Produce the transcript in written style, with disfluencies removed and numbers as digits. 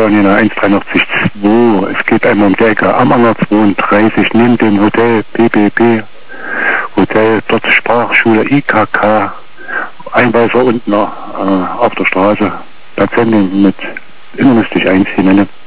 Berliner 183.2. Es geht einmal um die Ecke am Anger 32 neben dem Hotel BBB. Hotel, dort Sprachschule IKK. Einweiser unten auf der Straße. Patientin mit, immer müsste ich einziehen,